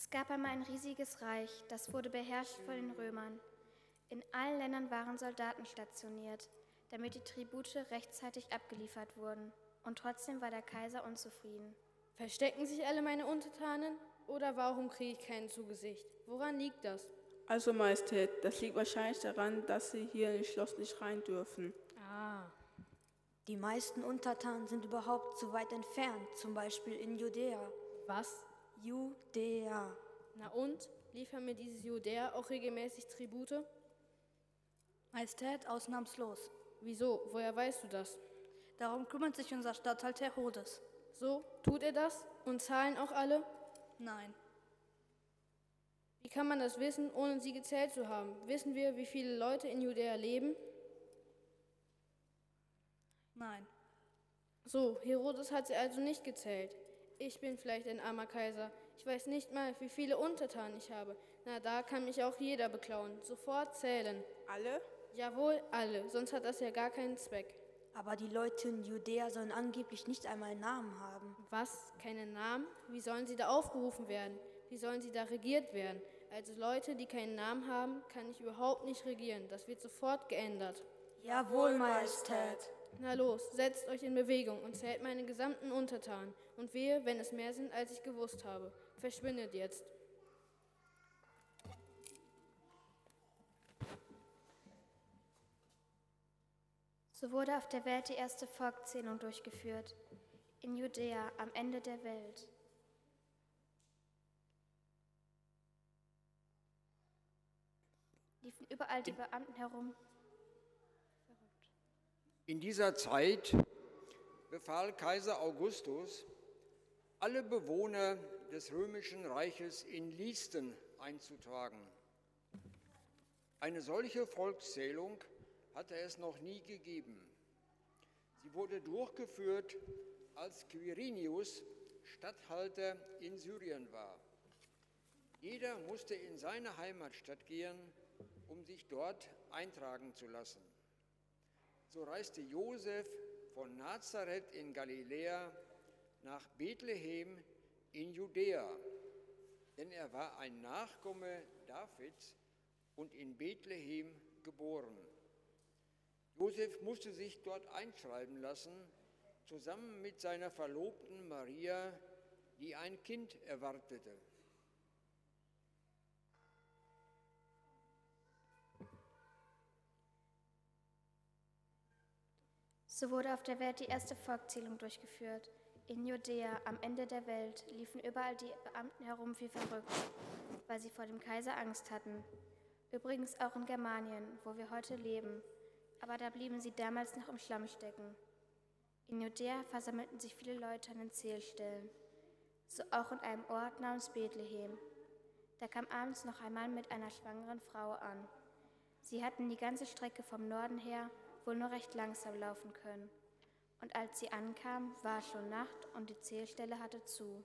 Es gab einmal ein riesiges Reich, das wurde beherrscht von den Römern. In allen Ländern waren Soldaten stationiert, damit die Tribute rechtzeitig abgeliefert wurden. Und trotzdem war der Kaiser unzufrieden. Verstecken sich alle meine Untertanen? Oder warum kriege ich keinen zu Gesicht? Woran liegt das? Also Majestät, das liegt wahrscheinlich daran, dass Sie hier ins Schloss nicht rein dürfen. Ah. Die meisten Untertanen sind überhaupt zu weit entfernt, zum Beispiel in Judäa. Was? Judäa. Na und? Liefern mir dieses Judäa auch regelmäßig Tribute? Majestät, ausnahmslos. Wieso? Woher weißt du das? Darum kümmert sich unser Statthalter Herodes. So, tut er das? Und zahlen auch alle? Nein. Wie kann man das wissen, ohne sie gezählt zu haben? Wissen wir, wie viele Leute in Judäa leben? Nein. So, Herodes hat sie also nicht gezählt. Ich bin vielleicht ein armer Kaiser. Ich weiß nicht mal, wie viele Untertanen ich habe. Na, da kann mich auch jeder beklauen. Sofort zählen. Alle? Jawohl, alle. Sonst hat das ja gar keinen Zweck. Aber die Leute in Judäa sollen angeblich nicht einmal Namen haben. Was? Keine Namen? Wie sollen sie da aufgerufen werden? Wie sollen sie da regiert werden? Also Leute, die keinen Namen haben, kann ich überhaupt nicht regieren. Das wird sofort geändert. Jawohl, Majestät. Na los, setzt euch in Bewegung und zählt meine gesamten Untertanen. Und wehe, wenn es mehr sind, als ich gewusst habe. Verschwindet jetzt. So wurde auf der Welt die erste Volkszählung durchgeführt, in Judäa am Ende der Welt. Liefen überall die Beamten herum. In dieser Zeit befahl Kaiser Augustus, alle Bewohner des Römischen Reiches in Listen einzutragen. Eine solche Volkszählung hatte es noch nie gegeben. Sie wurde durchgeführt, als Quirinius Statthalter in Syrien war. Jeder musste in seine Heimatstadt gehen, um sich dort eintragen zu lassen. So reiste Josef von Nazareth in Galiläa nach Bethlehem in Judäa, denn er war ein Nachkomme Davids und in Bethlehem geboren. Josef musste sich dort einschreiben lassen, zusammen mit seiner Verlobten Maria, die ein Kind erwartete. So wurde auf der Welt die erste Volkszählung durchgeführt. In Judäa, am Ende der Welt, liefen überall die Beamten herum wie verrückt, weil sie vor dem Kaiser Angst hatten. Übrigens auch in Germanien, wo wir heute leben. Aber da blieben sie damals noch im Schlamm stecken. In Judäa versammelten sich viele Leute an den Zählstellen, so auch in einem Ort namens Bethlehem. Da kam abends noch ein Mann mit einer schwangeren Frau an. Sie hatten die ganze Strecke vom Norden her wohl nur recht langsam laufen können. Und als sie ankamen, war es schon Nacht und die Zählstelle hatte zu.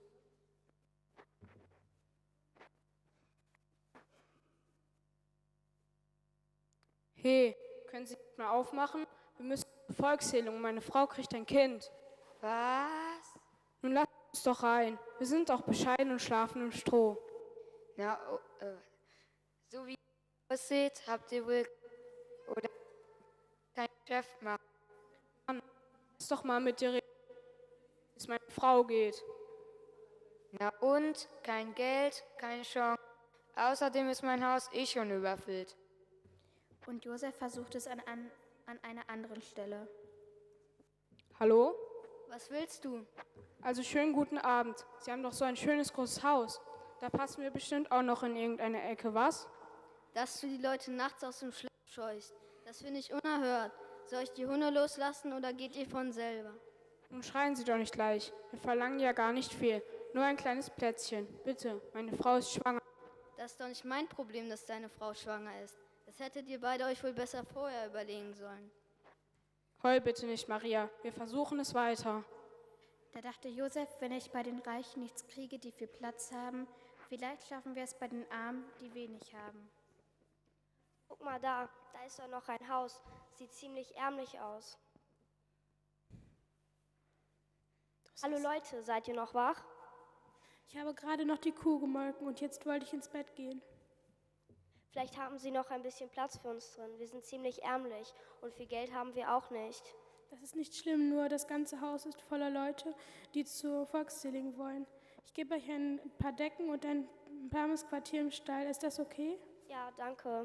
Hey, können Sie mal aufmachen? Wir müssen zur Volkszählung. Meine Frau kriegt ein Kind. Was? Nun lasst uns doch rein. Wir sind doch bescheiden und schlafen im Stroh. Na, so wie ihr aussieht, habt ihr wohl oder kein Geschäft machen. Lass doch mal mit dir reden, wie es meine Frau geht. Na und? Kein Geld, keine Chance. Außerdem ist mein Haus eh schon überfüllt. Und Josef versuchte es an einer anderen Stelle. Hallo? Was willst du? Also schönen guten Abend. Sie haben doch so ein schönes großes Haus. Da passen wir bestimmt auch noch in irgendeine Ecke, was? Dass du die Leute nachts aus dem Schlaf scheust, das finde ich unerhört. Soll ich die Hunde loslassen oder geht ihr von selber? Nun schreien Sie doch nicht gleich. Wir verlangen ja gar nicht viel. Nur ein kleines Plätzchen. Bitte, meine Frau ist schwanger. Das ist doch nicht mein Problem, dass deine Frau schwanger ist. Das hättet ihr beide euch wohl besser vorher überlegen sollen. Heul bitte nicht, Maria. Wir versuchen es weiter. Da dachte Josef, wenn ich bei den Reichen nichts kriege, die viel Platz haben, vielleicht schaffen wir es bei den Armen, die wenig haben. Guck mal da ist doch noch ein Haus. Sieht ziemlich ärmlich aus. Hallo Leute, seid ihr noch wach? Ich habe gerade noch die Kuh gemolken und jetzt wollte ich ins Bett gehen. Vielleicht haben Sie noch ein bisschen Platz für uns drin. Wir sind ziemlich ärmlich und viel Geld haben wir auch nicht. Das ist nicht schlimm, nur das ganze Haus ist voller Leute, die zur Volkszählung wollen. Ich gebe euch ein paar Decken und ein warmes Quartier im Stall. Ist das okay? Ja, danke.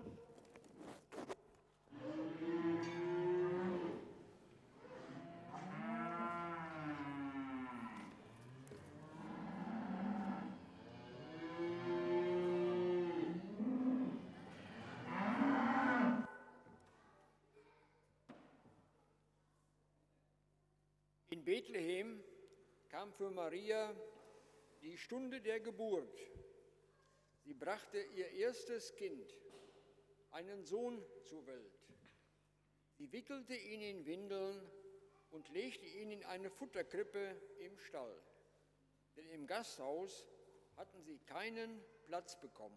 In Bethlehem kam für Maria die Stunde der Geburt. Sie brachte ihr erstes Kind, einen Sohn, zur Welt. Sie wickelte ihn in Windeln und legte ihn in eine Futterkrippe im Stall. Denn im Gasthaus hatten sie keinen Platz bekommen.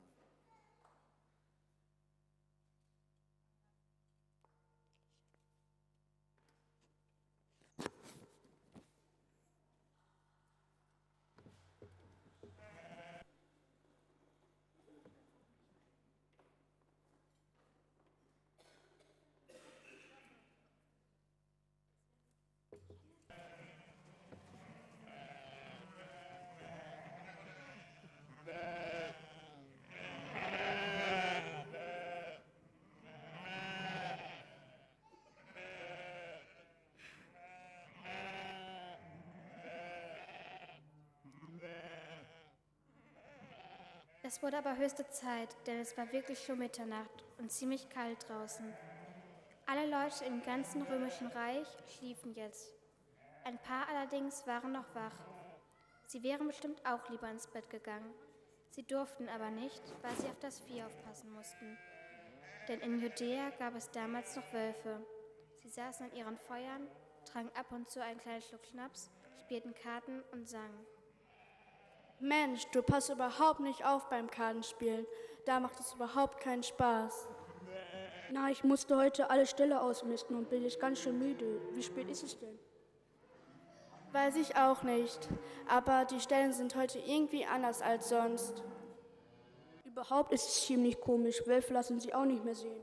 Es wurde aber höchste Zeit, denn es war wirklich schon Mitternacht und ziemlich kalt draußen. Alle Leute im ganzen römischen Reich schliefen jetzt. Ein paar allerdings waren noch wach. Sie wären bestimmt auch lieber ins Bett gegangen. Sie durften aber nicht, weil sie auf das Vieh aufpassen mussten. Denn in Judäa gab es damals noch Wölfe. Sie saßen an ihren Feuern, tranken ab und zu einen kleinen Schluck Schnaps, spielten Karten und sangen. Mensch, du passt überhaupt nicht auf beim Kartenspielen. Da macht es überhaupt keinen Spaß. Na, ich musste heute alle Ställe ausmisten und bin jetzt ganz schön müde. Wie spät ist es denn? Weiß ich auch nicht. Aber die Stellen sind heute irgendwie anders als sonst. Überhaupt ist es ziemlich komisch. Wölfe lassen sie auch nicht mehr sehen.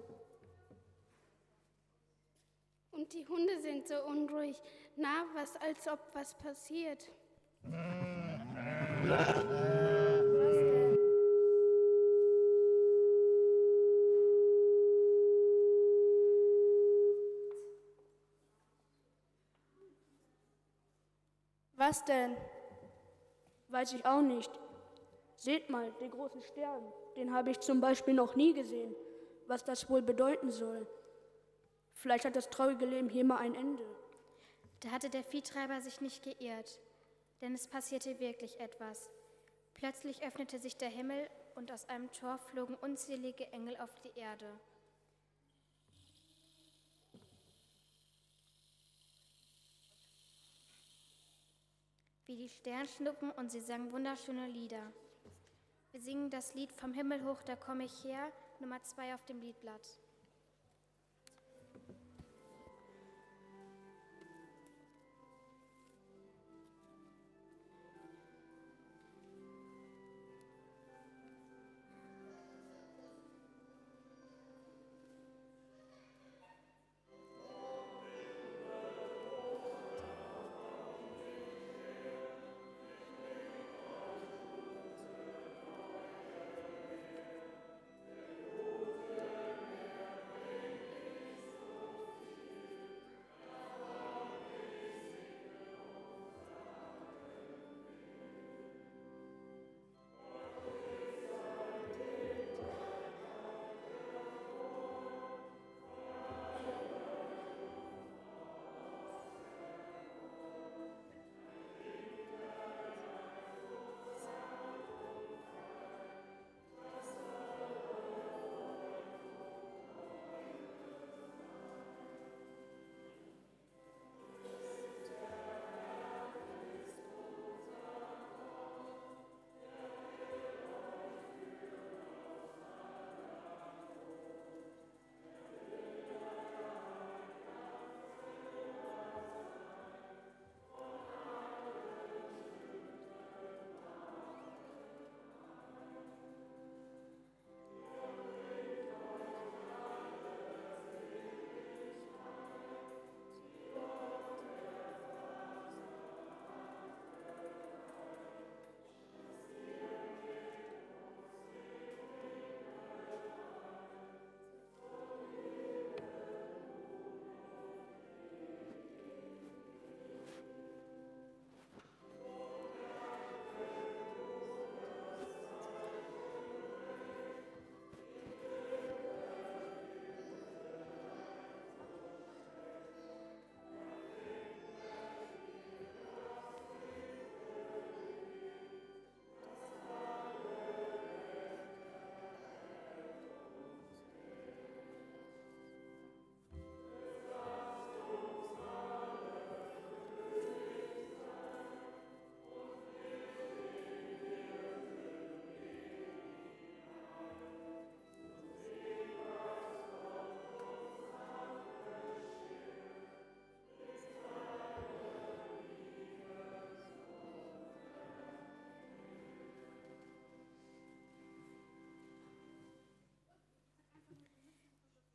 Und die Hunde sind so unruhig. Na, als ob was passiert. Was denn? Weiß ich auch nicht. Seht mal, den großen Stern. Den habe ich zum Beispiel noch nie gesehen. Was das wohl bedeuten soll. Vielleicht hat das traurige Leben hier mal ein Ende. Da hatte der Viehtreiber sich nicht geirrt, denn es passierte wirklich etwas. Plötzlich öffnete sich der Himmel und aus einem Tor flogen unzählige Engel auf die Erde. Wie die Sternschnuppen, und sie sangen wunderschöne Lieder. Wir singen das Lied Vom Himmel hoch, da komme ich her, Nummer 2 auf dem Liedblatt.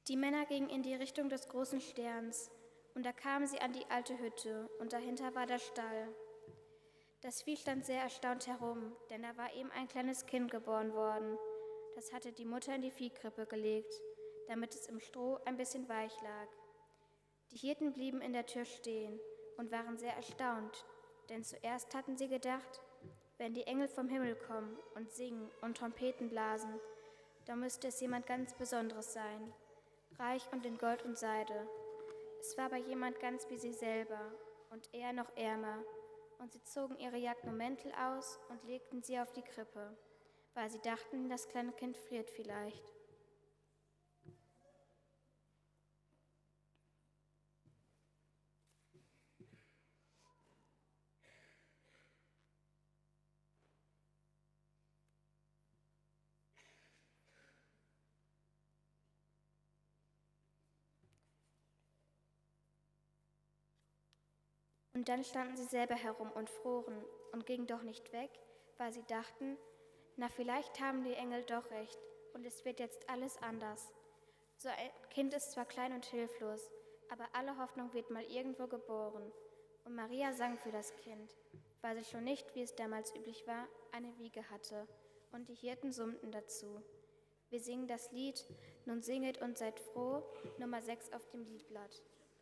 Die Männer gingen in die Richtung des großen Sterns, und da kamen sie an die alte Hütte, und dahinter war der Stall. Das Vieh stand sehr erstaunt herum, denn da war eben ein kleines Kind geboren worden. Das hatte die Mutter in die Viehkrippe gelegt, damit es im Stroh ein bisschen weich lag. Die Hirten blieben in der Tür stehen und waren sehr erstaunt, denn zuerst hatten sie gedacht, wenn die Engel vom Himmel kommen und singen und Trompeten blasen, dann müsste es jemand ganz Besonderes sein, reich und in Gold und Seide. Es war aber jemand ganz wie sie selber und eher noch ärmer, und sie zogen ihre Jagdmäntel aus und legten sie auf die Krippe, weil sie dachten, das kleine Kind friert vielleicht. Und dann standen sie selber herum und froren und gingen doch nicht weg, weil sie dachten, na vielleicht haben die Engel doch recht und es wird jetzt alles anders. So ein Kind ist zwar klein und hilflos, aber alle Hoffnung wird mal irgendwo geboren. Und Maria sang für das Kind, weil sie schon nicht, wie es damals üblich war, eine Wiege hatte. Und die Hirten summten dazu. Wir singen das Lied, nun singet und seid froh, Nummer 6 auf dem Liedblatt.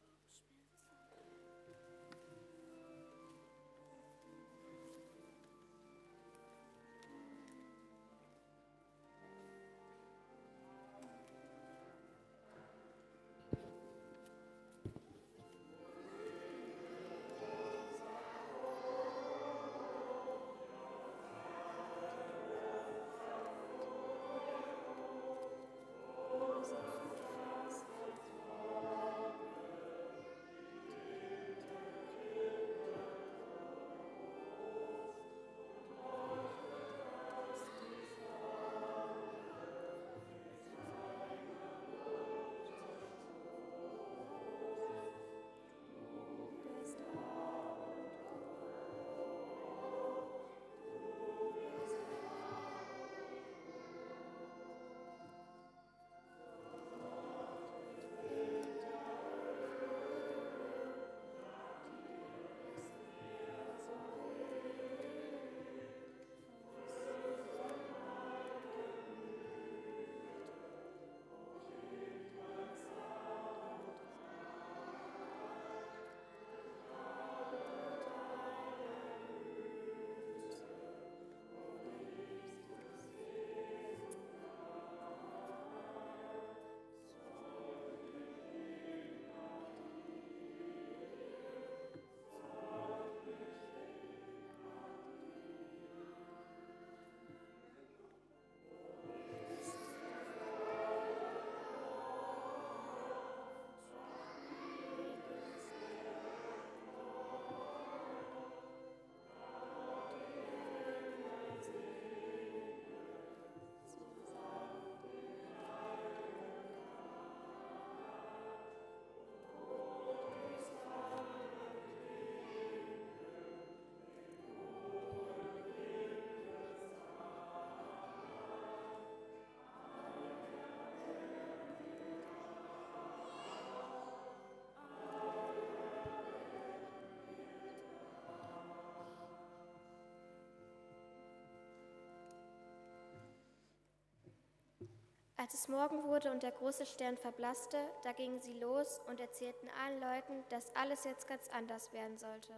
Als es Morgen wurde und der große Stern verblasste, da gingen sie los und erzählten allen Leuten, dass alles jetzt ganz anders werden sollte.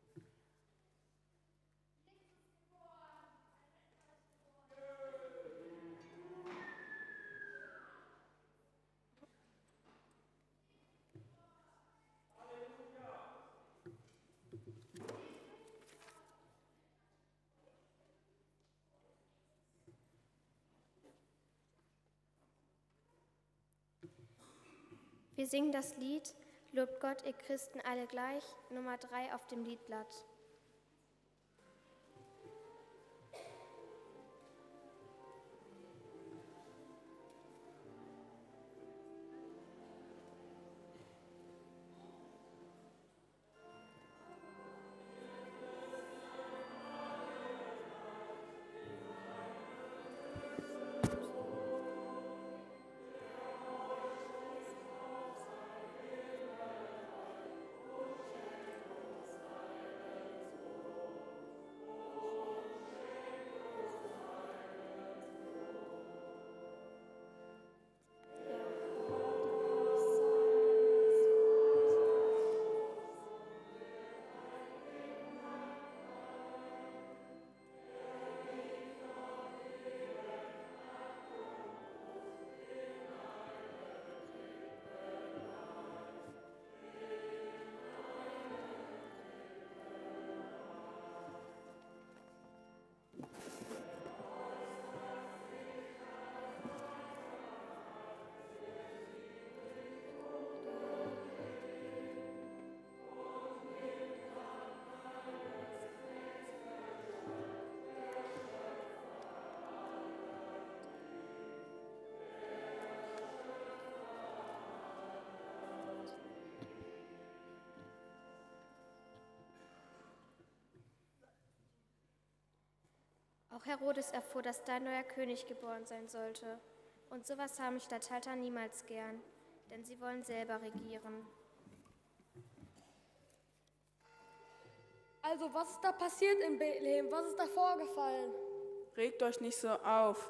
Wir singen das Lied Lobt Gott, ihr Christen alle gleich, Nummer 3 auf dem Liedblatt. Auch Herodes erfuhr, dass dein neuer König geboren sein sollte. Und sowas haben Statthalter niemals gern, denn sie wollen selber regieren. Also, was ist da passiert in Bethlehem? Was ist da vorgefallen? Regt euch nicht so auf.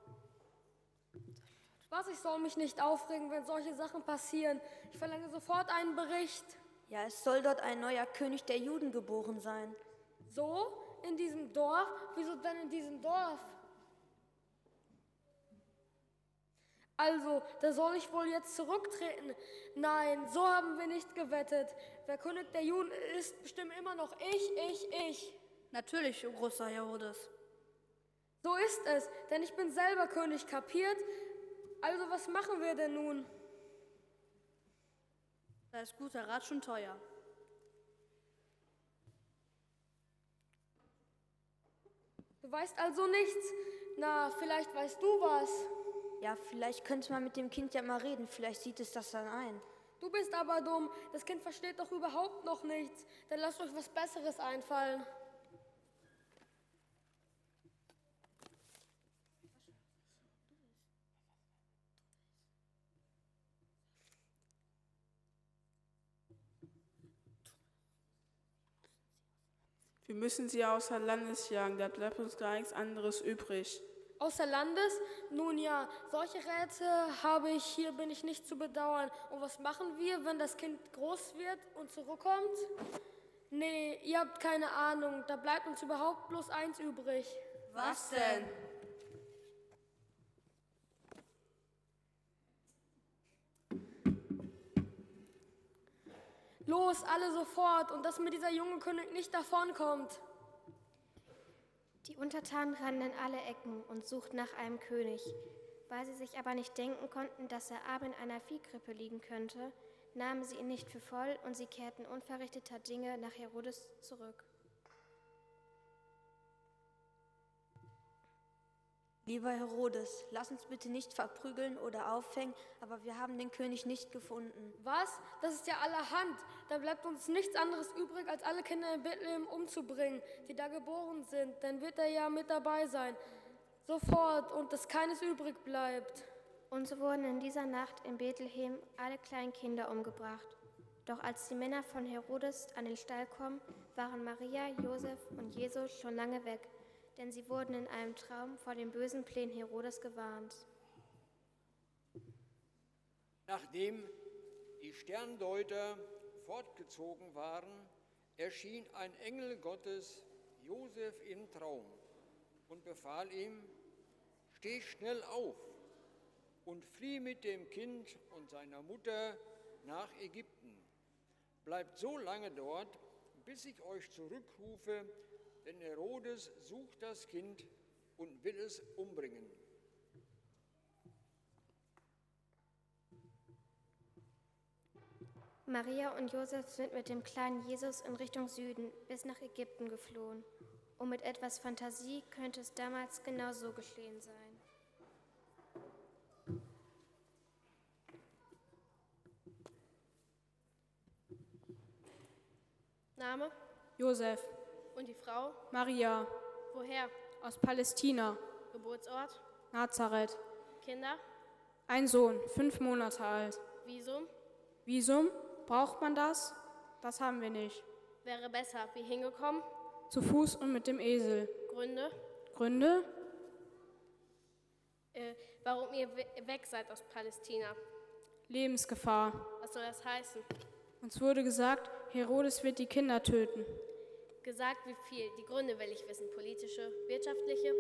Was, ich soll mich nicht aufregen, wenn solche Sachen passieren. Ich verlange sofort einen Bericht. Ja, es soll dort ein neuer König der Juden geboren sein. So? In diesem Dorf? Wieso denn in diesem Dorf? Also, da soll ich wohl jetzt zurücktreten? Nein, so haben wir nicht gewettet. Wer König der Juden ist, bestimmt immer noch ich. Natürlich, o großer Herodes. So ist es, denn ich bin selber König, kapiert? Also, was machen wir denn nun? Da ist guter Rat schon teuer. Du weißt also nichts? Na, vielleicht weißt du was. Ja, vielleicht könnte man mit dem Kind ja mal reden. Vielleicht sieht es das dann ein. Du bist aber dumm. Das Kind versteht doch überhaupt noch nichts. Dann lasst euch was Besseres einfallen. Wir müssen sie außer Landes jagen, da bleibt uns gar nichts anderes übrig. Außer Landes? Nun ja, solche Räte bin ich nicht zu bedauern. Und was machen wir, wenn das Kind groß wird und zurückkommt? Nee, ihr habt keine Ahnung, da bleibt uns überhaupt bloß eins übrig. Was denn? Los, alle sofort und dass mir dieser junge König nicht davonkommt. Die Untertanen rannten in alle Ecken und suchten nach einem König. Weil sie sich aber nicht denken konnten, dass er arm in einer Viehkrippe liegen könnte, nahmen sie ihn nicht für voll und sie kehrten unverrichteter Dinge nach Herodes zurück. Lieber Herodes, lass uns bitte nicht verprügeln oder aufhängen, aber wir haben den König nicht gefunden. Was? Das ist ja allerhand. Da bleibt uns nichts anderes übrig, als alle Kinder in Bethlehem umzubringen, die da geboren sind. Dann wird er ja mit dabei sein. Sofort und dass keines übrig bleibt. Und so wurden in dieser Nacht in Bethlehem alle kleinen Kinder umgebracht. Doch als die Männer von Herodes an den Stall kommen, waren Maria, Josef und Jesus schon lange weg, denn sie wurden in einem Traum vor den bösen Plänen Herodes gewarnt. Nachdem die Sterndeuter fortgezogen waren, erschien ein Engel Gottes Josef im Traum und befahl ihm: Steh schnell auf und flieh mit dem Kind und seiner Mutter nach Ägypten. Bleibt so lange dort, bis ich euch zurückrufe, denn Herodes sucht das Kind und will es umbringen. Maria und Josef sind mit dem kleinen Jesus in Richtung Süden bis nach Ägypten geflohen. Und mit etwas Fantasie könnte es damals genau so geschehen sein. Name? Josef. Und die Frau? Maria. Woher? Aus Palästina. Geburtsort? Nazareth. Kinder? Ein Sohn, 5 Monate alt. Visum? Visum? Braucht man das? Das haben wir nicht. Wäre besser. Wie hingekommen? Zu Fuß und mit dem Esel. Gründe? Gründe? Warum ihr weg seid aus Palästina? Lebensgefahr. Was soll das heißen? Uns wurde gesagt, Herodes wird die Kinder töten. Gesagt wie viel? Die Gründe will ich wissen. Politische, wirtschaftliche?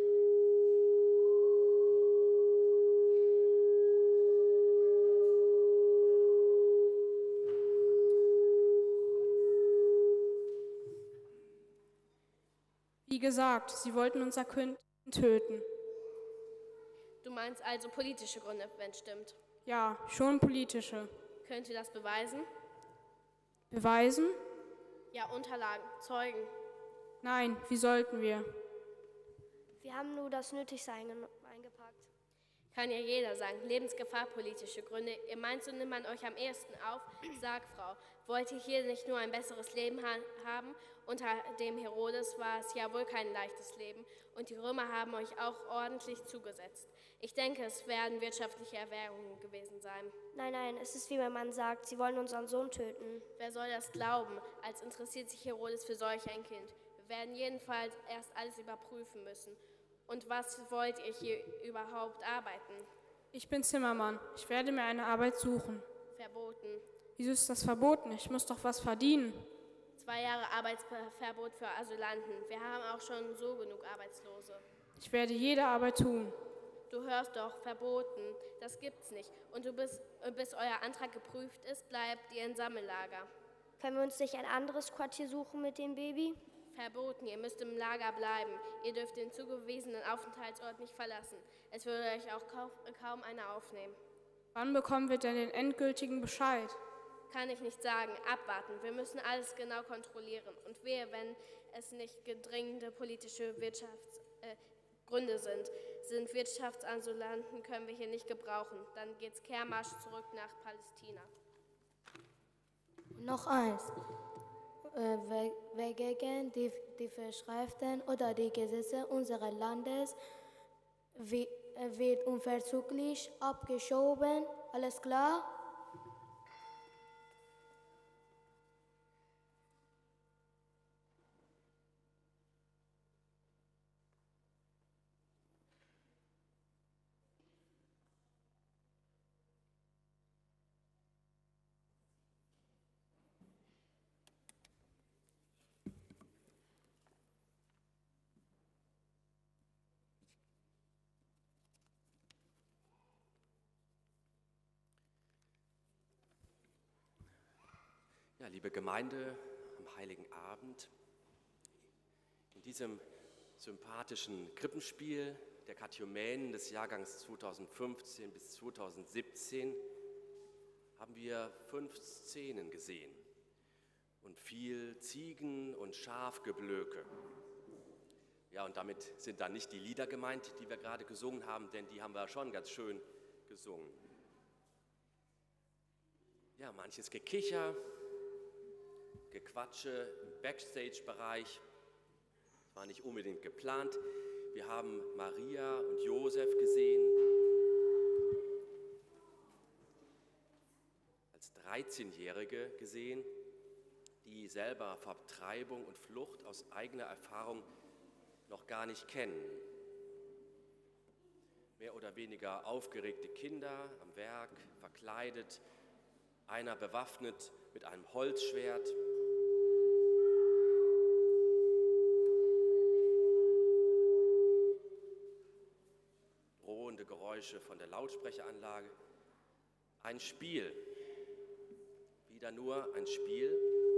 Wie gesagt, sie wollten unser Kind töten. Du meinst also politische Gründe, wenn es stimmt? Ja, schon politische. Könnt ihr das beweisen? Beweisen? Ja, Unterlagen, Zeugen. Nein, wie sollten wir? Wir haben nur das Nötigste eingepackt. Kann ja jeder sagen. Lebensgefahr, politische Gründe. Ihr meint, so nimmt man euch am ehesten auf? Sag, Frau, wollt ihr hier nicht nur ein besseres Leben haben Unter dem Herodes war es ja wohl kein leichtes Leben und die Römer haben euch auch ordentlich zugesetzt. Ich denke, es werden wirtschaftliche Erwägungen gewesen sein. Nein, nein, es ist wie mein Mann sagt, sie wollen unseren Sohn töten. Wer soll das glauben, als interessiert sich Herodes für solch ein Kind? Wir werden jedenfalls erst alles überprüfen müssen. Und was wollt ihr hier überhaupt arbeiten? Ich bin Zimmermann. Ich werde mir eine Arbeit suchen. Verboten. Wieso ist das verboten? Ich muss doch was verdienen. 2 Jahre Arbeitsverbot für Asylanten. Wir haben auch schon so genug Arbeitslose. Ich werde jede Arbeit tun. Du hörst doch, verboten. Das gibt's nicht. Und bis euer Antrag geprüft ist, bleibt ihr in Sammellager. Können wir uns nicht ein anderes Quartier suchen mit dem Baby? Verboten, ihr müsst im Lager bleiben. Ihr dürft den zugewiesenen Aufenthaltsort nicht verlassen. Es würde euch auch kaum einer aufnehmen. Wann bekommen wir denn den endgültigen Bescheid? Kann ich nicht sagen. Abwarten. Wir müssen alles genau kontrollieren. Und wehe, wenn es nicht gedringende politische Gründe sind Wirtschaftsasylanten, können wir hier nicht gebrauchen. Dann geht's Kehrmarsch zurück nach Palästina. Noch eins. Wer gegen die Vorschriften oder die Gesetze unseres Landes wird unverzüglich abgeschoben. Alles klar? Ja, liebe Gemeinde, am Heiligen Abend, in diesem sympathischen Krippenspiel der Katechumänen des Jahrgangs 2015 bis 2017 haben wir 5 Szenen gesehen und viel Ziegen- und Schafgeblöke. Ja, und damit sind dann nicht die Lieder gemeint, die wir gerade gesungen haben, denn die haben wir schon ganz schön gesungen. Ja, manches Gekicher, Gequatsche im Backstage-Bereich, war nicht unbedingt geplant. Wir haben Maria und Josef gesehen. Als 13-Jährige gesehen, die selber Vertreibung und Flucht aus eigener Erfahrung noch gar nicht kennen. Mehr oder weniger aufgeregte Kinder am Werk, verkleidet, einer bewaffnet mit einem Holzschwert. Drohende Geräusche von der Lautsprecheranlage. Ein Spiel. Wieder nur ein Spiel.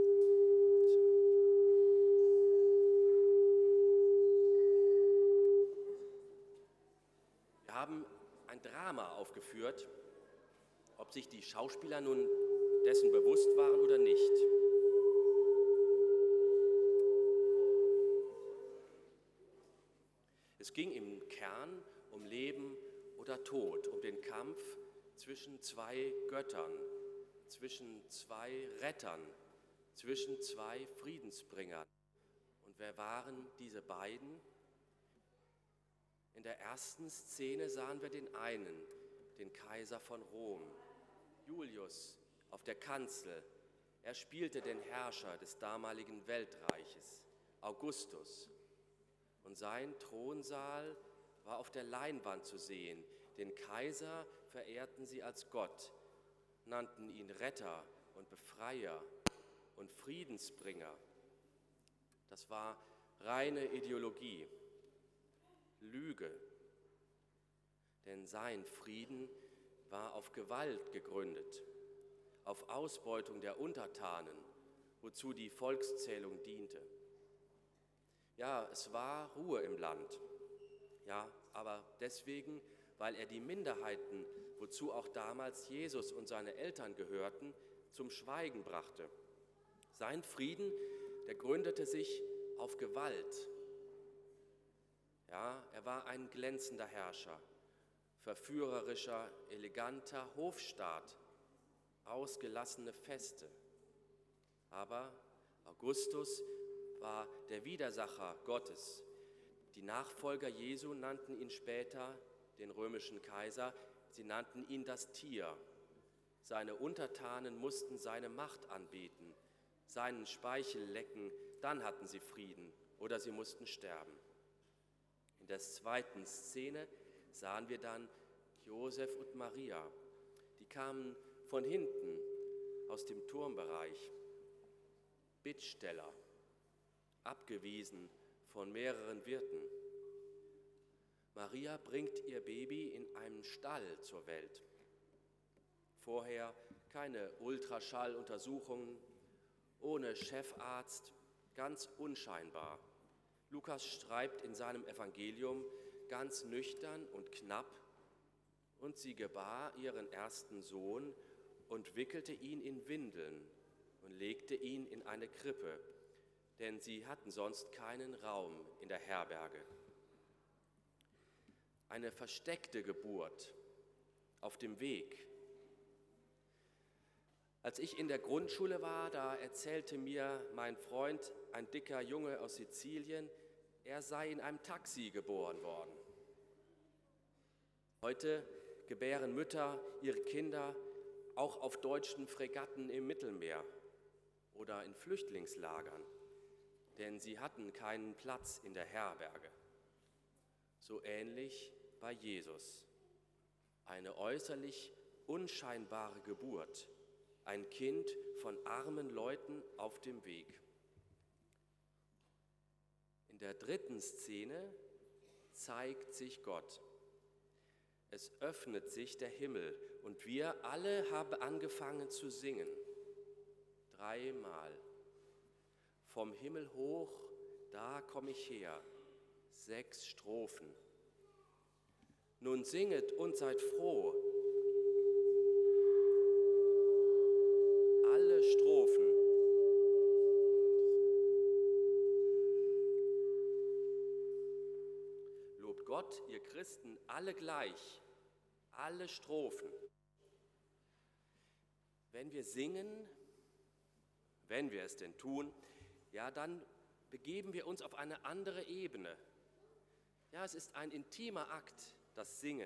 Wir haben ein Drama aufgeführt, ob sich die Schauspieler nun dessen bewusst waren oder nicht. Es ging im Kern um Leben oder Tod, um den Kampf zwischen 2 Göttern, zwischen 2 Rettern, zwischen 2 Friedensbringern. Und wer waren diese beiden? In der ersten Szene sahen wir den einen, den Kaiser von Rom, Julius auf der Kanzel. Er spielte den Herrscher des damaligen Weltreiches, Augustus. Und sein Thronsaal war auf der Leinwand zu sehen. Den Kaiser verehrten sie als Gott, nannten ihn Retter und Befreier und Friedensbringer. Das war reine Ideologie, Lüge. Denn sein Frieden war auf Gewalt gegründet, auf Ausbeutung der Untertanen, wozu die Volkszählung diente. Ja, es war Ruhe im Land. Ja, aber deswegen, weil er die Minderheiten, wozu auch damals Jesus und seine Eltern gehörten, zum Schweigen brachte. Sein Frieden, der gründete sich auf Gewalt. Ja, er war ein glänzender Herrscher, verführerischer, eleganter Hofstaat, ausgelassene Feste. Aber Augustus war der Widersacher Gottes. Die Nachfolger Jesu nannten ihn später, den römischen Kaiser, sie nannten ihn das Tier. Seine Untertanen mussten seine Macht anbeten, seinen Speichel lecken, dann hatten sie Frieden oder sie mussten sterben. In der zweiten Szene sahen wir dann Josef und Maria. Die kamen von hinten aus dem Turmbereich, Bittsteller, abgewiesen von mehreren Wirten. Maria bringt ihr Baby in einem Stall zur Welt. Vorher keine Ultraschalluntersuchungen, ohne Chefarzt, ganz unscheinbar. Lukas schreibt in seinem Evangelium ganz nüchtern und knapp: Und sie gebar ihren ersten Sohn und wickelte ihn in Windeln und legte ihn in eine Krippe, denn sie hatten sonst keinen Raum in der Herberge. Eine versteckte Geburt auf dem Weg. Als ich in der Grundschule war, da erzählte mir mein Freund, ein dicker Junge aus Sizilien, er sei in einem Taxi geboren worden. Heute gebären Mütter ihre Kinder auch auf deutschen Fregatten im Mittelmeer oder in Flüchtlingslagern, denn sie hatten keinen Platz in der Herberge. So ähnlich bei Jesus. Eine äußerlich unscheinbare Geburt, ein Kind von armen Leuten auf dem Weg. In der dritten Szene zeigt sich Gott. Es öffnet sich der Himmel und wir alle haben angefangen zu singen. 3-mal. Vom Himmel hoch, da komm ich her. 6 Strophen. Nun singet und seid froh. Alle Strophen. Lobt Gott, ihr Christen, alle gleich. Alle Strophen. Wenn wir singen, wenn wir es denn tun, ja, dann begeben wir uns auf eine andere Ebene. Ja, es ist ein intimer Akt, das Singen.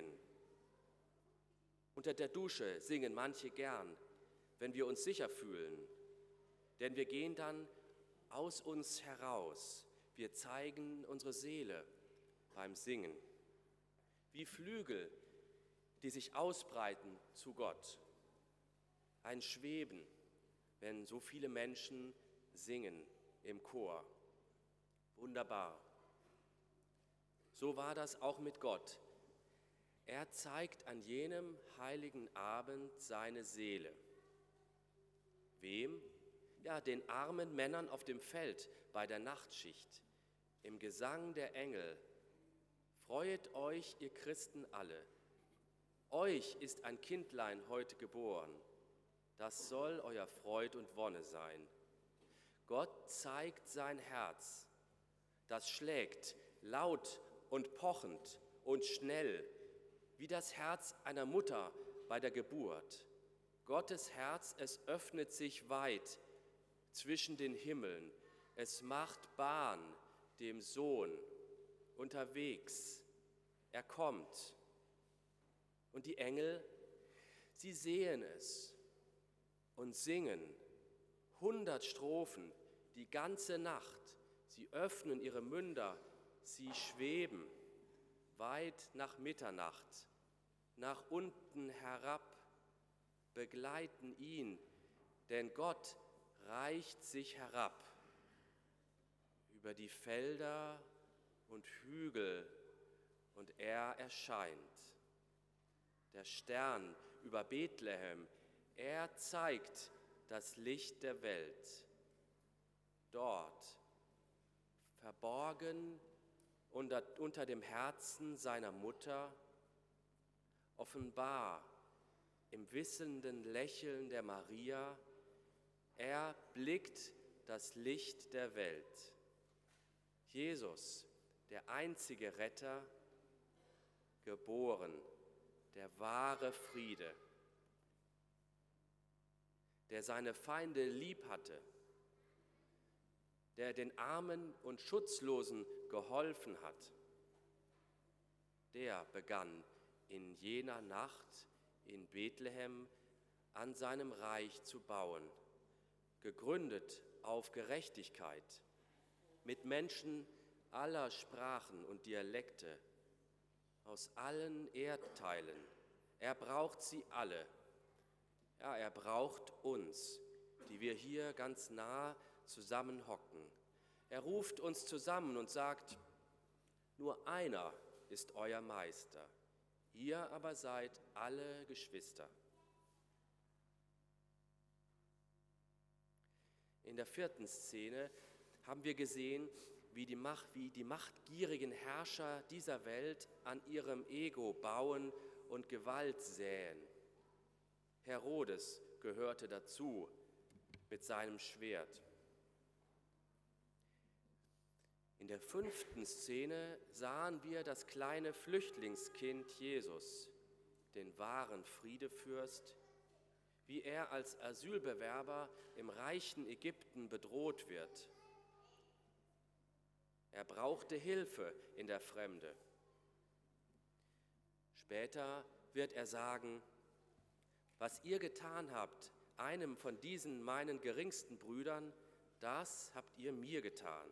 Unter der Dusche singen manche gern, wenn wir uns sicher fühlen, denn wir gehen dann aus uns heraus. Wir zeigen unsere Seele beim Singen, wie Flügel, die sich ausbreiten zu Gott. Ein Schweben, wenn so viele Menschen singen im Chor. Wunderbar. So war das auch mit Gott. Er zeigt an jenem heiligen Abend seine Seele. Wem? Ja, den armen Männern auf dem Feld bei der Nachtschicht, im Gesang der Engel. Freuet euch, ihr Christen alle. Euch ist ein Kindlein heute geboren. Das soll euer Freud und Wonne sein. Gott zeigt sein Herz. Das schlägt laut und pochend und schnell, wie das Herz einer Mutter bei der Geburt. Gottes Herz, es öffnet sich weit zwischen den Himmeln. Es macht Bahn dem Sohn unterwegs. Er kommt. Und die Engel, sie sehen es und singen 100 Strophen die ganze Nacht. Sie öffnen ihre Münder, sie schweben weit nach Mitternacht, nach unten herab, begleiten ihn, denn Gott reicht sich herab über die Felder und Hügel und er erscheint. Der Stern über Bethlehem, er zeigt das Licht der Welt. Dort, verborgen unter dem Herzen seiner Mutter, offenbar im wissenden Lächeln der Maria, er blickt das Licht der Welt. Jesus, der einzige Retter, geboren, der wahre Friede, der seine Feinde lieb hatte, der den Armen und Schutzlosen geholfen hat, der begann in jener Nacht in Bethlehem an seinem Reich zu bauen, gegründet auf Gerechtigkeit, mit Menschen aller Sprachen und Dialekte, aus allen Erdteilen. Er braucht sie alle. Ja, er braucht uns, die wir hier ganz nah zusammenhocken. Er ruft uns zusammen und sagt, nur einer ist euer Meister, ihr aber seid alle Geschwister. In der 4. Szene haben wir gesehen, wie die machtgierigen Herrscher dieser Welt an ihrem Ego bauen und Gewalt säen. Herodes gehörte dazu mit seinem Schwert. In der 5. Szene sahen wir das kleine Flüchtlingskind Jesus, den wahren Friedefürst, wie er als Asylbewerber im reichen Ägypten bedroht wird. Er brauchte Hilfe in der Fremde. Später wird er sagen, was ihr getan habt, einem von diesen meinen geringsten Brüdern, das habt ihr mir getan.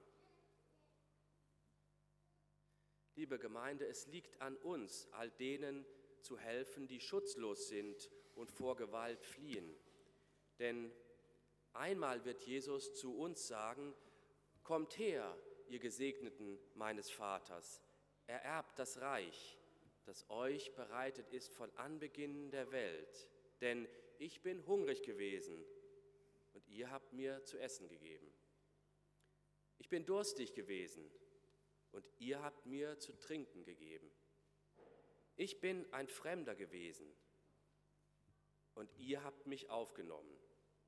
Liebe Gemeinde, es liegt an uns, all denen zu helfen, die schutzlos sind und vor Gewalt fliehen. Denn einmal wird Jesus zu uns sagen, kommt her, ihr Gesegneten meines Vaters, ererbt das Reich, das euch bereitet ist von Anbeginn der Welt. Denn ich bin hungrig gewesen und ihr habt mir zu essen gegeben. Ich bin durstig gewesen und ihr habt mir zu trinken gegeben. Ich bin ein Fremder gewesen und ihr habt mich aufgenommen.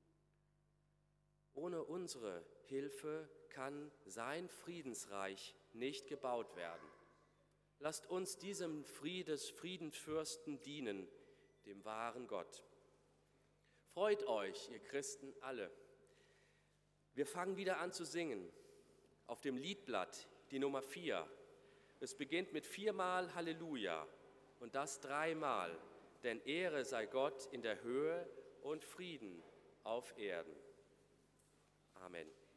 Ohne unsere Hilfe kann sein Friedensreich nicht gebaut werden. Lasst uns diesem Friedensfürsten dienen, dem wahren Gott. Freut euch, ihr Christen alle. Wir fangen wieder an zu singen. Auf dem Liedblatt die Nummer 4. Es beginnt mit 4-mal Halleluja und das 3-mal. Denn Ehre sei Gott in der Höhe und Frieden auf Erden. Amen.